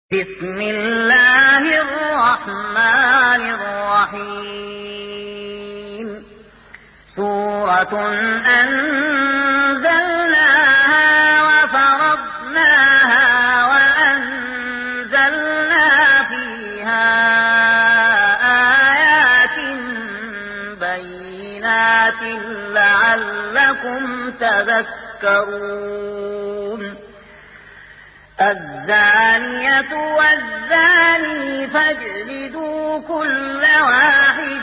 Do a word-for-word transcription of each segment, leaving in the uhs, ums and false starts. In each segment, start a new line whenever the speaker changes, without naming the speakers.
بسم الله الرحمن الرحيم سورة أنزلناها وفرضناها وأنزلنا فيها آيات بينات لعلكم تذكرون الزانية والزاني فاجلدوا كل واحد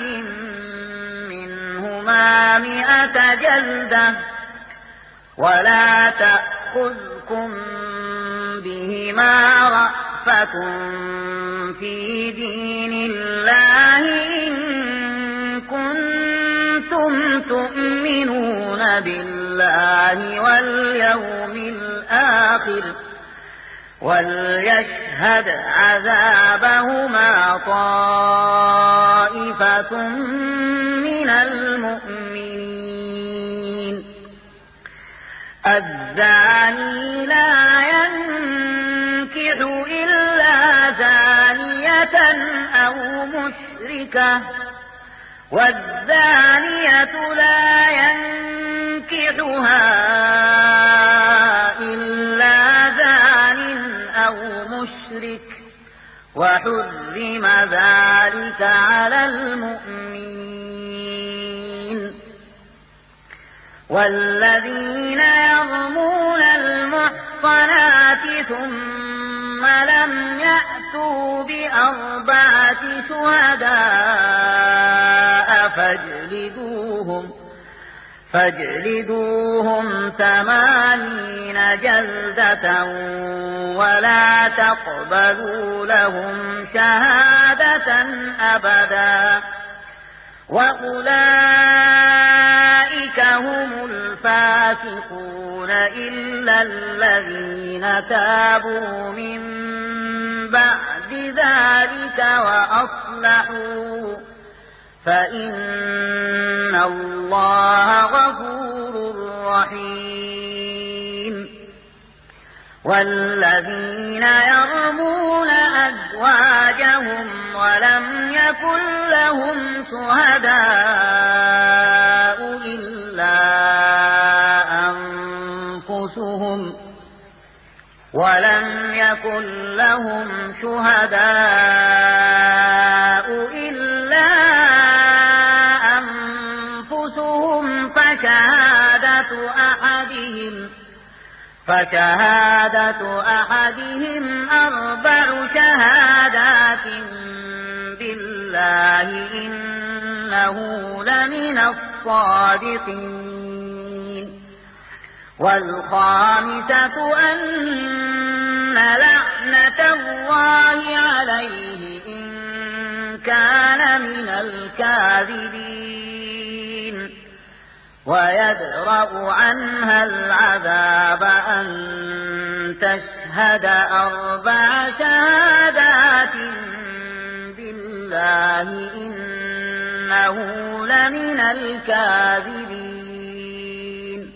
منهما مئة جلدة ولا تأخذكم بهما رأفة في دين الله إن كنتم تؤمنون بالله واليوم الآخر وليشهد عذابهما طائفة من المؤمنين الزاني لا ينكح إلا زانية أو مشركة والزانية لا ينكحها إلا زان أو مشرك وحرم ذلك على المؤمنين والذين يرمون المحصنات ثم لم يأتوا بأربعة شهداء فاجلدوهم فاجلدوهم ثمانين جلدة ولا تقبلوا لهم شهادة أبدا وأولئك هم الفاسقون إلا الذين تابوا من بعد ذلك وأصلحوا فإن الله غفور رحيم والذين يرمون أزواجهم ولم يكن لهم شهداء إلا أنفسهم ولم يكن لهم شهداء إلا فشهادة أحدهم فشهادة أحدهم أربع شهادات بالله إنه لمن الصادقين والخامسة أن لعنة الله عليه إن كان من الكاذبين ويدرأ عنها العذاب أن تشهد أربع شهادات بالله إنه لمن الكاذبين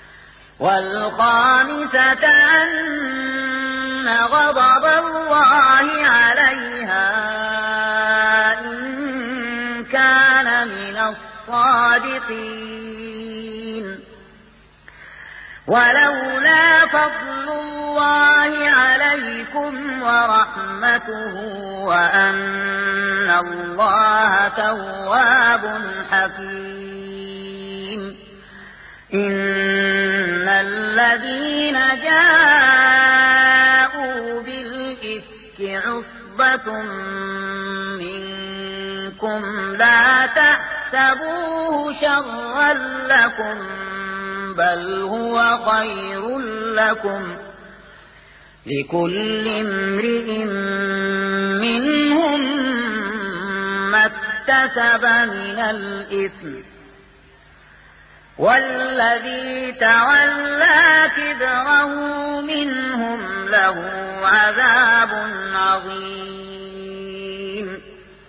والخامسة أن غضب الله عليها إن كان من الصادقين ولولا فضل الله عليكم ورحمته وأن الله تواب حكيم إن الذين جاءوا بالإفك عصبة منكم لا تحسبوه شرا لكم بل هو خير لكم لكل امرئ منهم ما اكتسب من الإثم والذي تولى كبره منهم له عذاب عظيم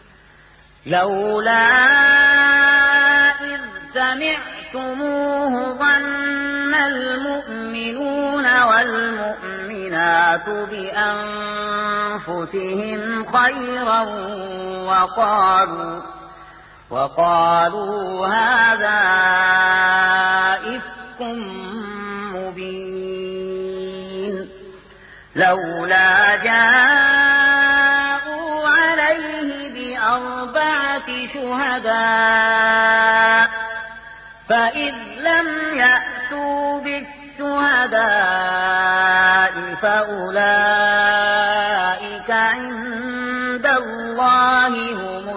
لولا إذ سمعتموه ظن المؤمنون والمؤمنات الناس بأنفسهم خيرا وقالوا, وقالوا هذا إفك مبين لولا جاءوا عليه بأربعة شهداء فإذ لم يأتوا بالشهداء فأولئك عند الله هم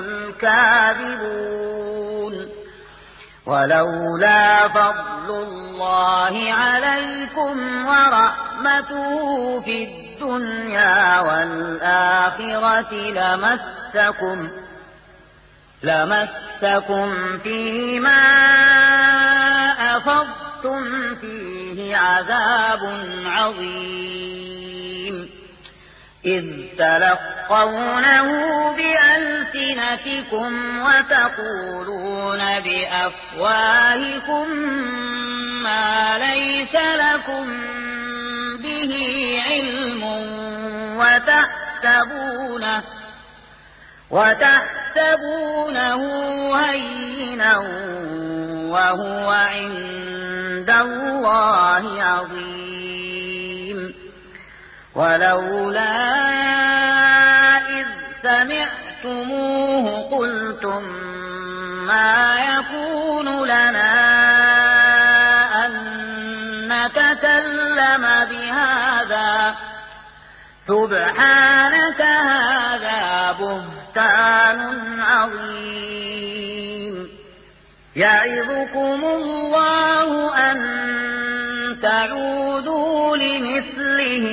الكاذبون ولولا فضل الله عليكم ورحمته في الدنيا والآخرة لمسكم لمسكم فيما أفضتم فيه عذاب عظيم إذ تلقونه بألسنتكم وتقولون بأفواهكم ما ليس لكم به علم وتحسبونه وتحسبونه هينا وهو عند الله عظيم ولولا إذ سمعتموه قلتم ما يكون لنا أن نتكلم بهذا سبحانك هذا بهتان عظيم يعظكم الله أن تعودوا لمثله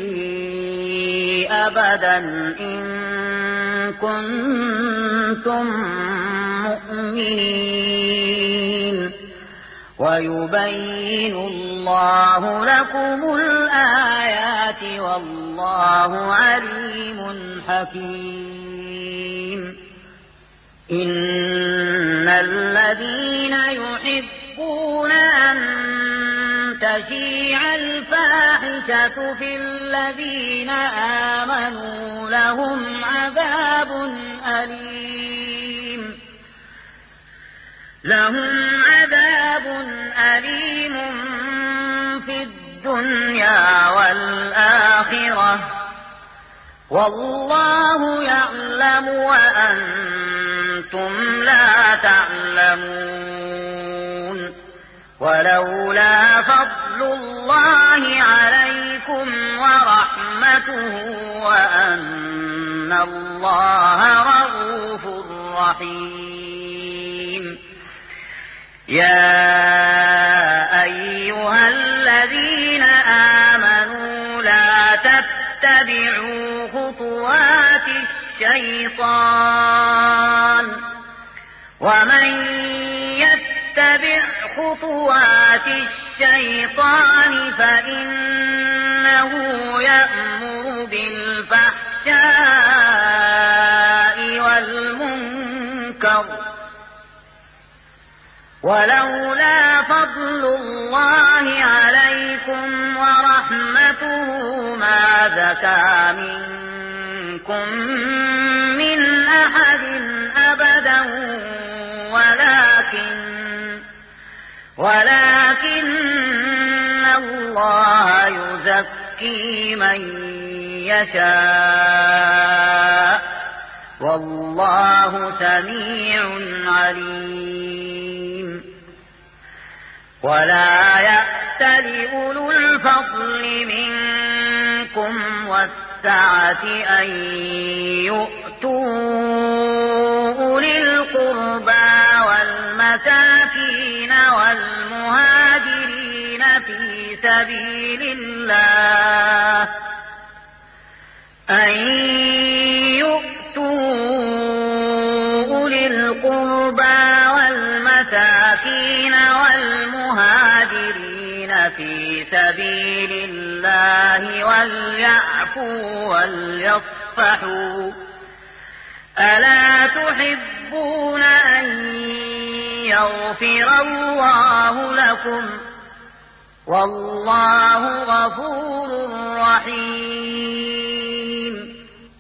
أبدا إن كنتم مؤمنين ويبين الله لكم الآيات والله عليم حكيم إن الذين يحبون أن تشيع الفاحشة في الذين آمنوا لهم عذاب أليم لهم عذاب أليم في الدنيا والآخرة والله يعلم وأنتم لا تعلمون ولولا فضل الله عليكم ورحمته وأن الله رؤوف رحيم يا أيها الذين آمنوا لا تتبعوا خطوات الشيطان ومن يتبع خطوات الشيطان فإنه يأمر بالفحشاء والمنكر ولولا فضل الله عليكم ورحمته ما زكى منكم من أحد أبدا ولكن ولكن الله يزكي من يشاء والله سميع عليم ولا يأتل أولو الفضل منكم والسعة أن يؤتوا أولي القربى والمساكين والمهاجرين في سبيل الله أن يؤتوا أولي القربى والمساكين والمهاجرين في سبيل الله وليعفوا وليصفحوا ألا تحبون أن يغفر الله لكم والله غفور رحيم.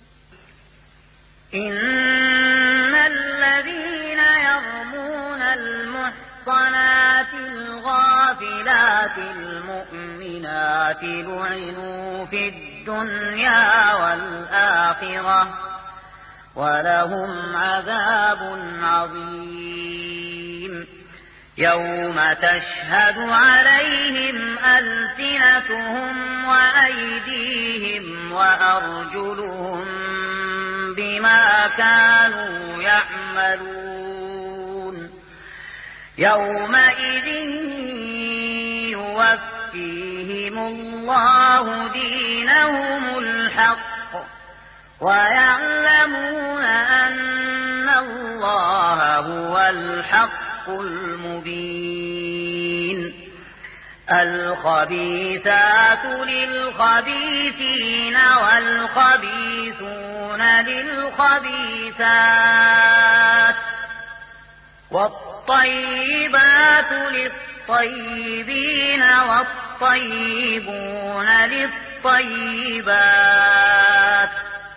إن الذين يرمون المحصنات الغافلات المؤمنات لعنوا في الدنيا والآخرة ولهم عذاب عظيم. يوم تشهد عليهم ألسنتهم وأيديهم وأرجلهم بما كانوا يعملون. يومئذ يوفيهم الله دينهم الحق ويعلمون أن الله هو الحق المبين. الخبيثات للخبيثين والخبيثون للخبيثات والطيبات للطيبين والطيبون للطيبات.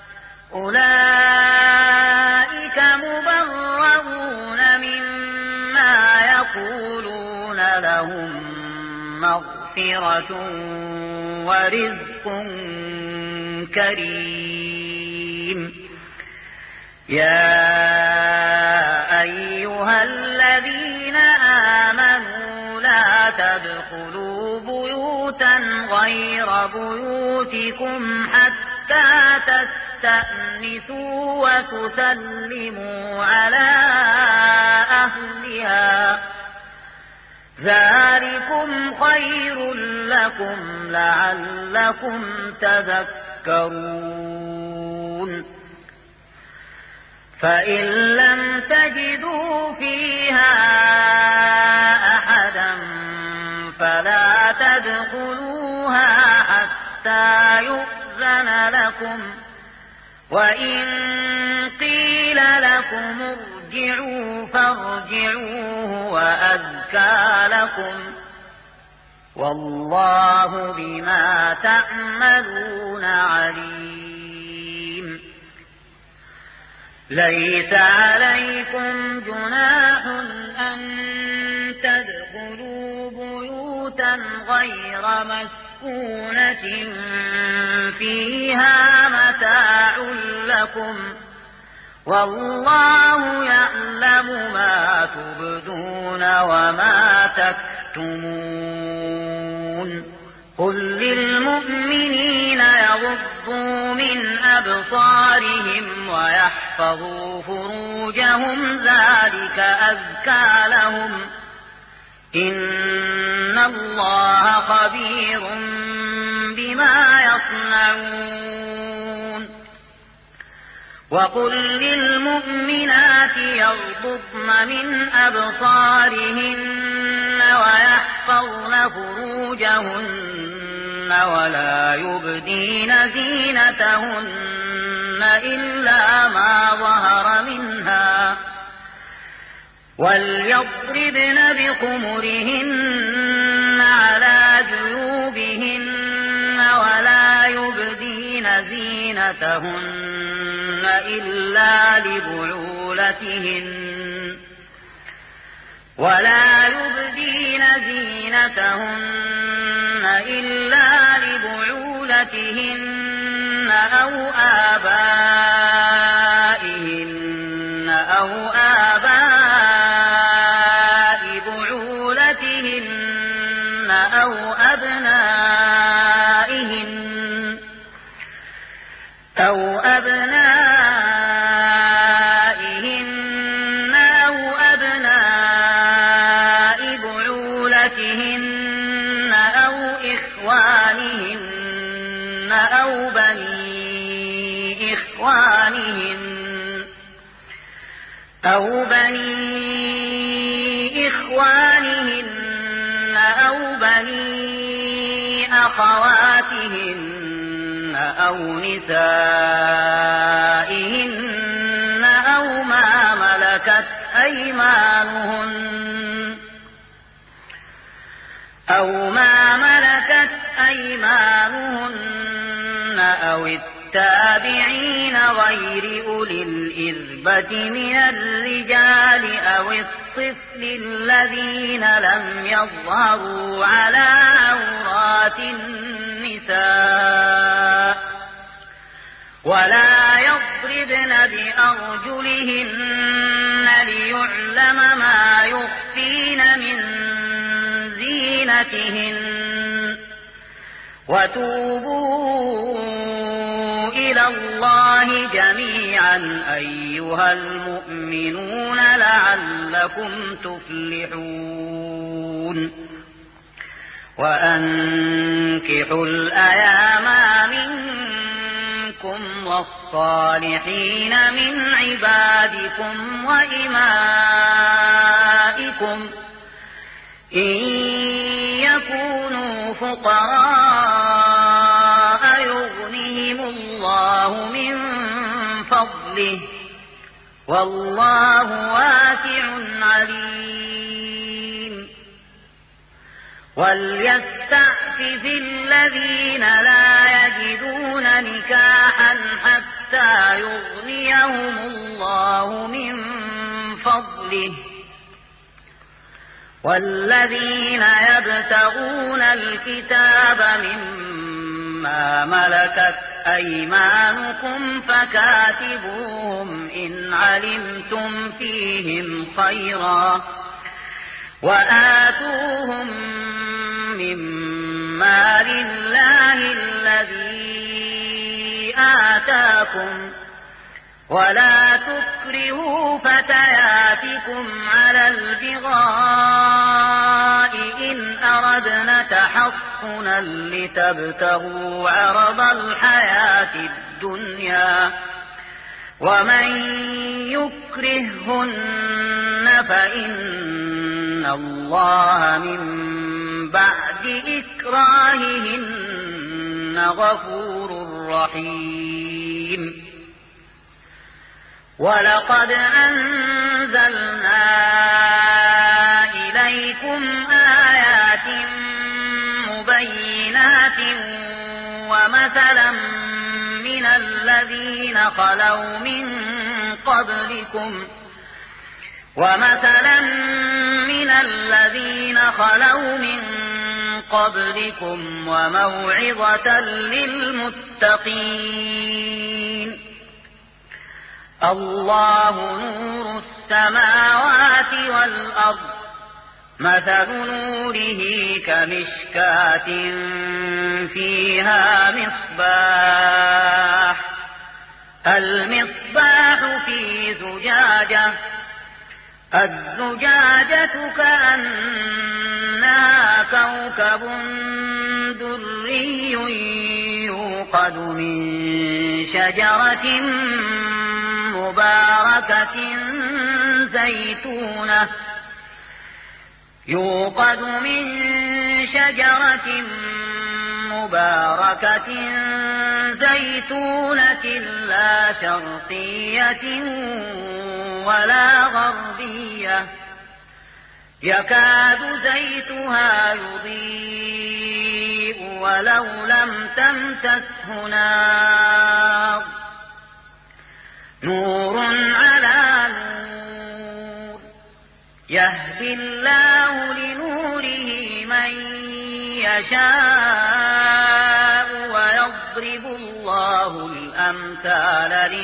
أولئك مبرؤون مما يقولون لهم مغفرة ورزق كريم. يا أيها الذين آمنوا لا تدخلوا بيوتا غير بيوتكم حتى تستأنسوا وتسلموا على أهلها ذلكم خير لكم لعلكم تذكرون. فإن لم تجدوا فيها أحدا فلا تدخلوها حتى يؤذن لكم، وإن قيل لكم ارجعوا فارجعوا وأزكى لكم، والله بما تعملون عليم. ليس عليكم جناح أن تدخلوا بيوتا غير مسكونة فيها متاع لكم، والله يعلم ما تبدون وما تكتمون. قل للمؤمنين يغضوا من أبصارهم ويحفظوا فروجهم ذلك أزكى لهم، إن الله خبير بما يصنعون. وقل للمؤمنات يغضضن من أبصارهن ويحفظن فروجهن ولا يبدين زينتهن إلا ما ظهر منها، وليضربن بخمرهن على جيوبهن ولا يبدين زينتهن إلا لبعولتهن ولا يبدين زينتهن إلا لبعولتهن أو آبائهن أو آباء بعولتهن أو أبنائهن أو أبنائهن أو أبناء بعولتهن أو إخوانهن أو بني إخوانهن أو بني إخوانهن أو بني أخواتهن أو نسائهن أو ما ملكت أيمانهن أو ما ملكت أيمانهن أو التابعين غير أولي الإربة من الرجال أو الطفل الذين لم يظهروا على عورات النساء ولا يضربن بأرجلهن ليعلم ما يخفين من زينتهن وتوبوا إلى الله جميعا أيها المؤمنون لعلكم تفلحون وأنكحوا الأيام منكم والصالحين من عبادكم وإمائكم إن يكونوا فقراء يغنهم الله من فضله والله واسع عليم وليستعفف الذين لا يجدون نكاحا حتى يغنيهم الله من فضله والذين يبتغون الكتاب مما ملكت أيمانكم فكاتبوهم إن علمتم فيهم خيرا وآتوهم من مال الله الذي آتاكم ولا تكرهوا فتياتكم على البغاء إن أردنا تحصنا لتبتغوا عرض الحياة الدنيا ومن يكرهن فإن الله من بعد إكراههن غفور رحيم ولقد أنزلنا إليكم آيات مبينات ومثلا من الذين خلوا من قبلكم ومثلا من الذين خلوا من قبلكم وموعظة للمتقين الله نور السماوات والأرض مثل نوره كمشكاة فيها مصباح المصباح في زجاجة الزجاجة كأنها كوكب دري يوقد من شجرة مباركة زيتونة يوقد من شجرة مباركة زيتونة لا شرقية ولا غربية يكاد زيتها يضيء ولو لم تمسسه نار نور على نور يهدي الله لنوره من يشاء ويضرب الله الأمثال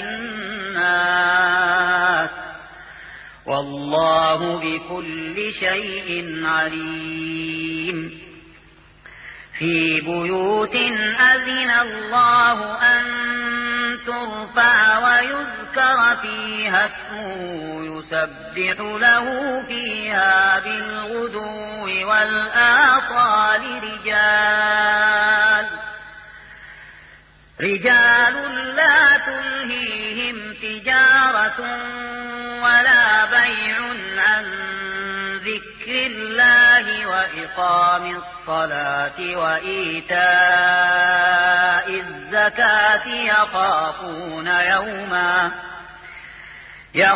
للناس والله بكل شيء عليم في بيوت أذن الله أن ترفع ويذكر فيها اسمه يسبح له فيها بالغدو والآصال رجال رجال لا تلهيهم تجارة ولا بيع عن ذكر الله وإقام الصلاة وإيتاء الزكاة يخافون يوما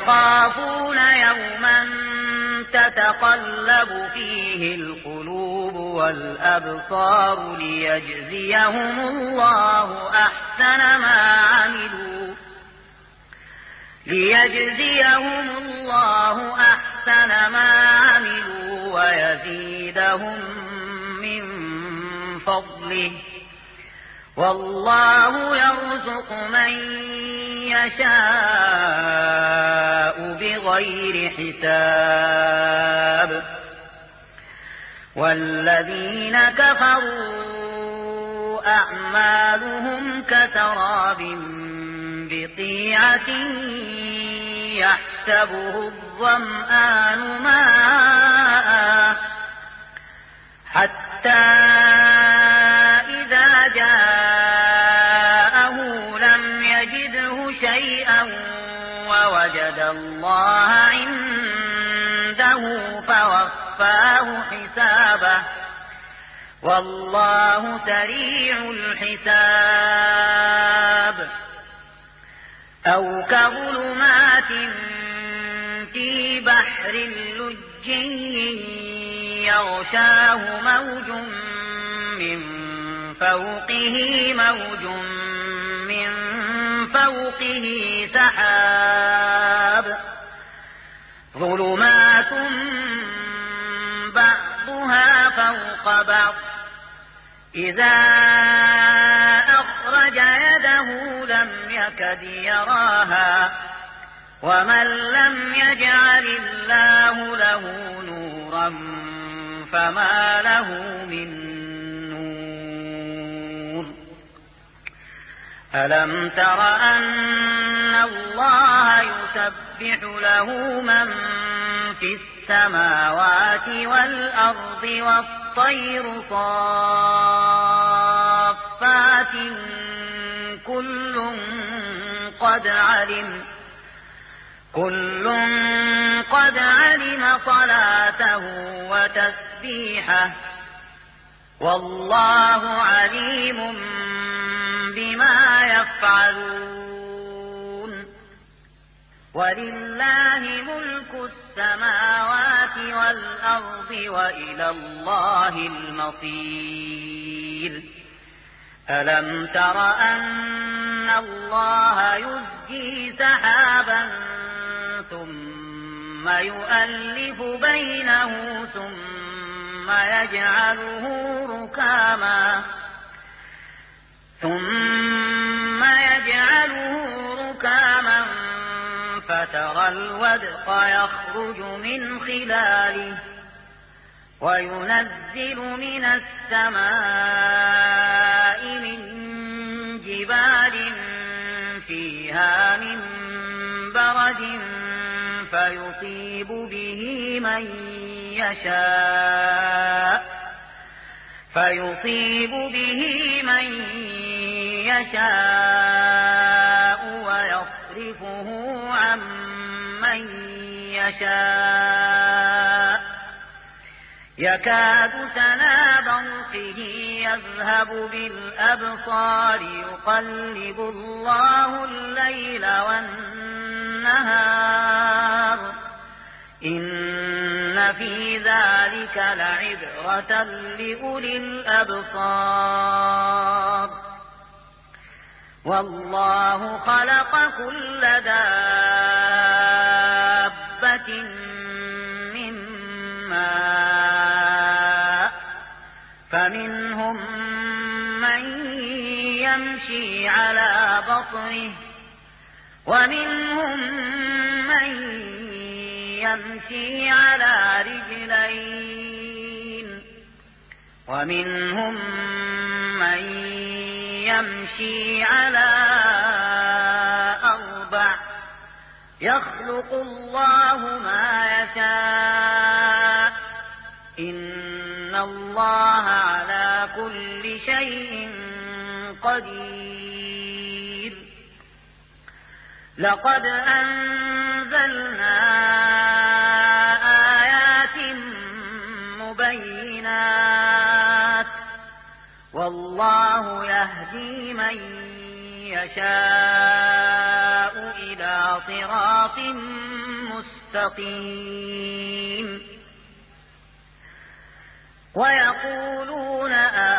يخافون يوما تتقلب فيه القلوب القلوب والأبصار ليجزيهم الله أحسن ما عملوا ليجزيهم الله أحسن ما عملوا ويزيدهم من فضله والله يرزق من يشاء بغير حساب والذين كفروا أعمالهم كسراب بقيعة يحسبه الظمآن ماء حتى إذا جاءه لم يجده شيئا ووجد الله عنده فوفاه حسابه والله سريع الحساب أو كظلمات في بحر لجي يغشاه موج من فوقه موج من فوقه سحاب ظلمات بعضها فوق بعض إذا أخرج يده لم يكد يراها ومن لم يجعل الله له نورا فما له من نور ألم تر أن الله يسبح له من في السماوات والأرض والطير صافات كل قد علم كل قد علم صلاته وتسبيحه والله عليم بما يفعلون ولله ملك السماوات والأرض وإلى الله المصير ألم تر أن الله يزجي سحابا ثم يؤلف بينه ثم يجعله ركاما ثم يجعله ركاما فترى الودق يخرج من خلاله وينزل من السماء من جبال فيها من برد فيصيب به من يشاء فيصيب به من يشاء ويصرفه عن من يشاء يكاد سنا برقه يذهب بالأبصار يقلب الله الليل والنهار إن في ذلك لعبرة لأولي الأبصار والله خلق كل دابة من ماء فمنهم من يمشي على بطنه ومنهم من يمشي على رجلين ومنهم من يمشي على أربع يخلق الله ما يشاء إن الله على كل شيء قدير لقد أنزلنا آيات مبينات والله يهدي من يشاء إلى صراط مستقيم ويقولون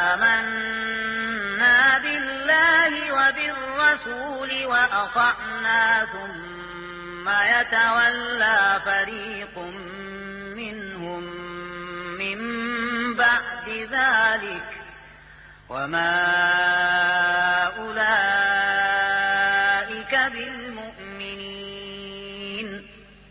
آمنا بالله وبالرسول وأطعنا ثم يتولى فريق منهم من بعد ذلك وما أولئك بالمؤمنين.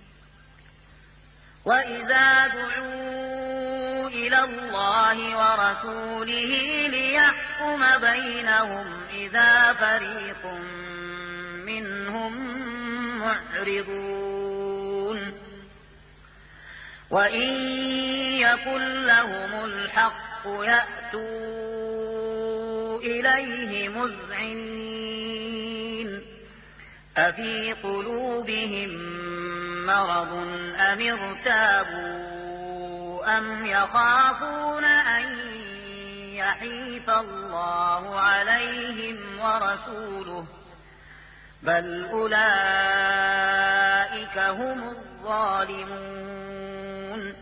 وإذا دعوا إلى الله ورسوله ليحكم بينهم إذا فريق منهم معرضون. وإن يكن لهم الحق يأتوا إليه مذعنين. أفي قلوبهم مرض أم ارتابوا أم يخافون أن يحيف الله عليهم ورسوله بل أولئك هم الظالمون.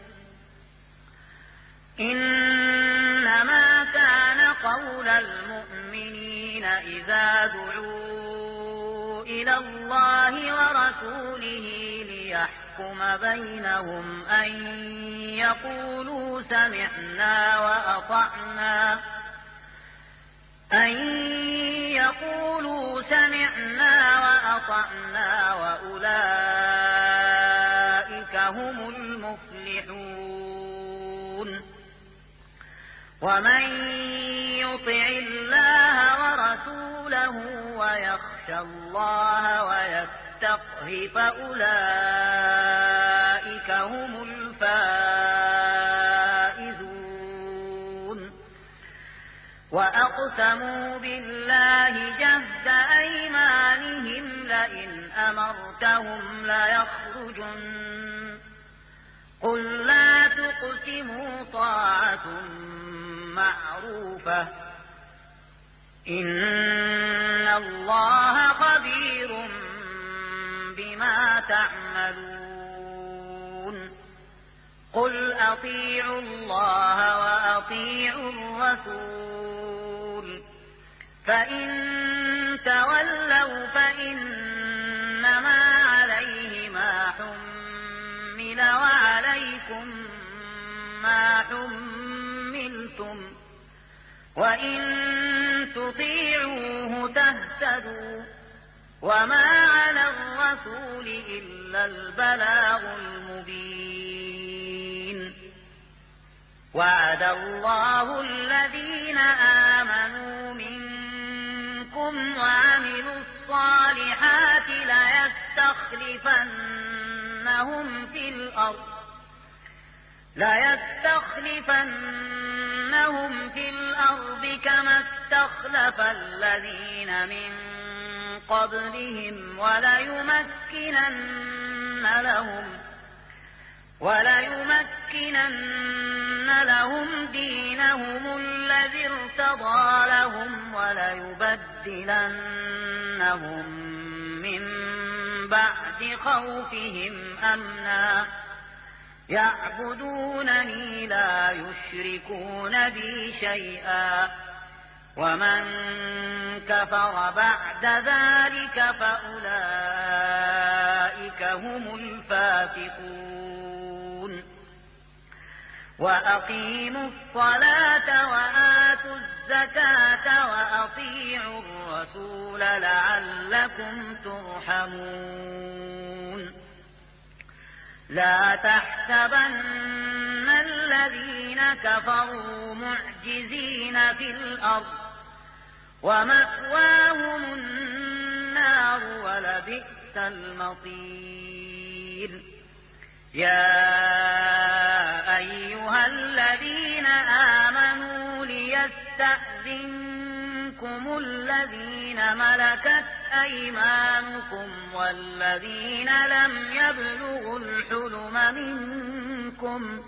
إنما كان قول المؤمنين إذا دعوا إلى الله ورسوله ليحكم بينهم أن يقولوا سمعنا وأطعنا أن يقولوا سمعنا وأطعنا وأولئك هم المفلحون. ومن يطع الله ورسوله ويخشى الله ويتقه فأولئك هم الفائزون. وأقسموا بالله جهد أيمانهم لئن أمرتهم ليخرجن قل لا تقسموا طاعة معروفة إن الله خبير بما تعملون. قل أطيعوا الله وأطيعوا الرسول فإن تولوا فإنما عليه ما حمل وعليكم ما حملتم وإن تطيعوه تهتدوا وما على الرسول إلا البلاغ المبين. وعد الله الذين آمنوا منكم وعملوا الصالحات ليستخلفنهم في الأرض ليستخلفنهم في الأرض كما استخلف الذين من قبلهم وليمكنن لهم وليمكنن لهم دينهم الذي ارتضى لهم وليبدلنهم من بعد خوفهم أمنا يعبدونني لا يشركون بي شيئا ومن كفر بعد ذلك فأولئك هم الفاسقون. وأقيموا الصلاة وآتوا الزكاة وأطيعوا الرسول لعلكم ترحمون. لا تحسبن الذين كفروا معجزين في الأرض ومأواهم النار ولبئس المصير. يا أيها الذين آمنوا ليستأذنكم الذين ملكت أيمانكم والذين لم يبلغوا الحلم منكم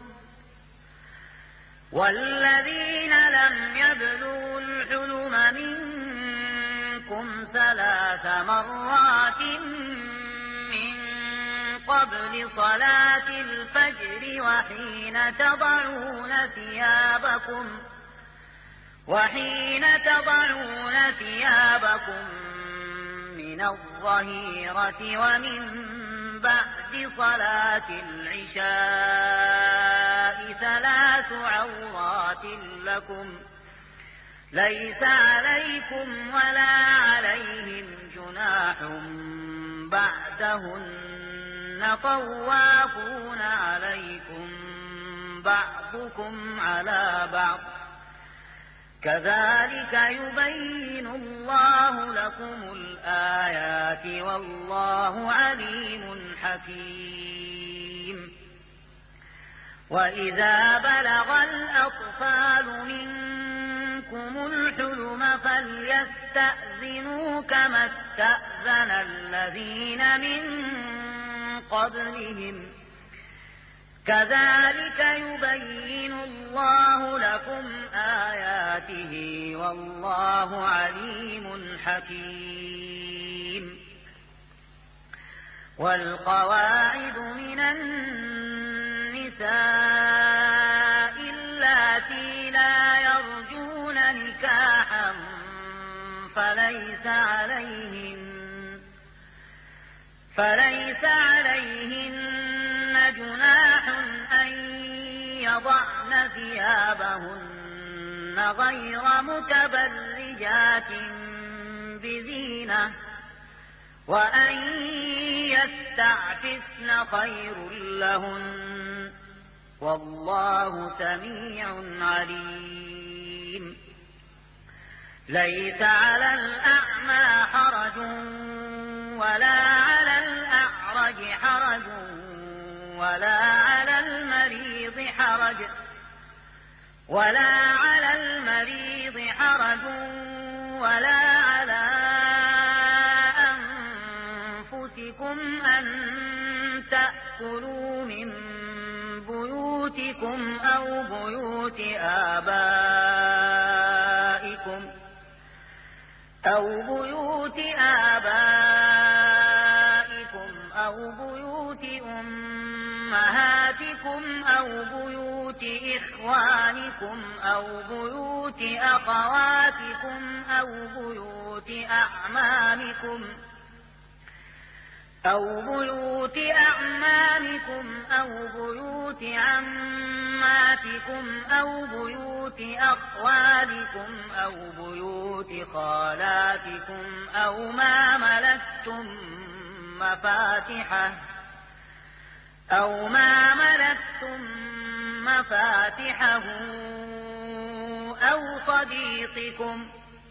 والذين لم يبلغوا الحلم منكم ثلاث مرات من قبل صلاة الفجر وحين تضعون ثيابكم وحين تضعون ثيابكم من الظهيرة ومن بعد صلاة العشاء ثلاث عورات لكم ليس عليكم ولا عليهم جناح بعدهن طوافون عليكم بعضكم على بعض كذلك يبين الله لكم الآيات والله عليم حكيم. وإذا بلغ الأطفال منكم الحلم فليستأذنوا كما استأذن الذين من قبلهم كذلك يبين الله لكم آياته والله عليم حكيم. والقواعد من النساء اللاتي لا يرجون نكاحا فليس عليهن فليس عليهن جناح أن يضعن ثيابهن غير متبرجات بزينة وأن يستعففن خير لهن والله سميع عليم. ليس على الأعمى حرج ولا على الأعرج حرج ولا على المريض حرج ولا على المريض حرج ولا على أنفسكم أن تأكلوا من بيوتكم أو بيوت آبائكم أو بيوت آبائكم أو بيوت أمهاتكم أو بيوت إخوانكم أو بيوت أخواتكم أو بيوت أعمامكم أو بيوت أعمامكم أو بيوت عماتكم أو بيوت أخوالكم أو بيوت خالاتكم أو ما ملكتم مفاتحه أو ما ملكتم مفاتحه أو صديقكم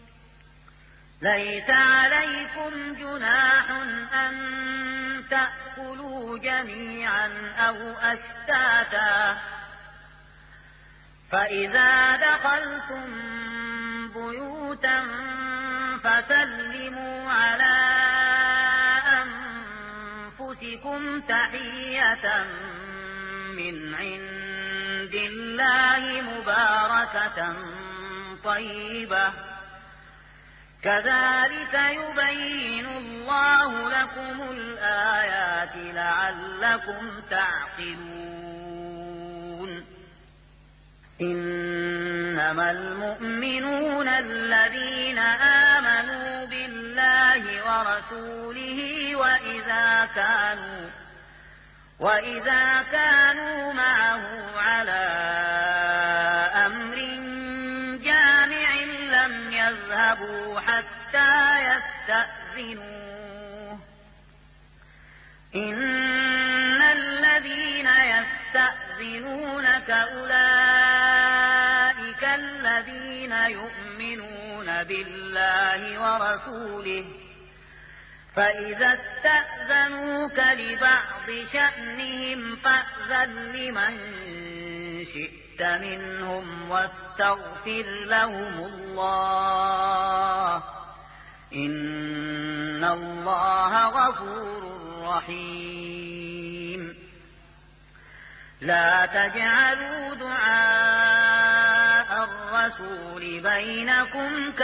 ليس عليكم جناح أن تأكلوا جميعا أو أشتاتا فإذا دخلتم بيوتا فسلموا على أنفسكم تحية من عند الله مباركة طيبة كذلك يبين الله لكم الآيات لعلكم تعقلون. إنما المؤمنون الذين آمنوا بالله ورسوله وإذا كانوا وإذا كانوا معه على أمر جامع لم يذهبوا حتى يستأذنوه إن الذين يستأذنونك أولئك الذين يؤمنون بالله ورسوله فإذا استأذنوك لبعض شأنهم فأذن لمن شئت منهم واستغفر لهم الله إن الله غفور رحيم. لا تجعلوا دعاء الرسول بينكم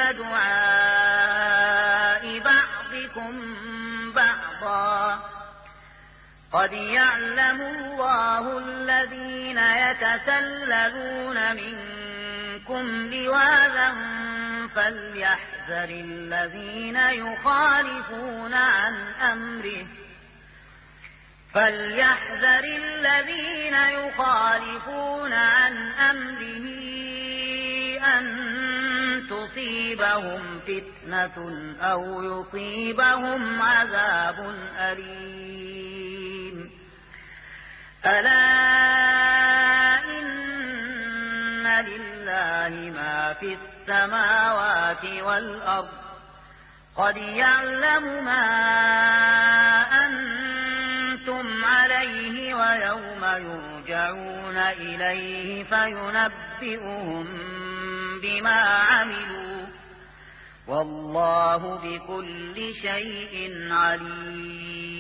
كدعاء بعضكم بعضا قد يعلم الله الذين يتسللون منكم لواذا فليحذر الذين يخالفون عن أمره فليحذر الذين يخالفون عن أمره أن تصيبهم فتنة أو يصيبهم عذاب أليم. ألا إن لله ما في السماوات والأرض قد يعلم ما أنتم عليه ويوم يرجعون إليه فينبئهم بما عملوا والله بكل شيء عليم.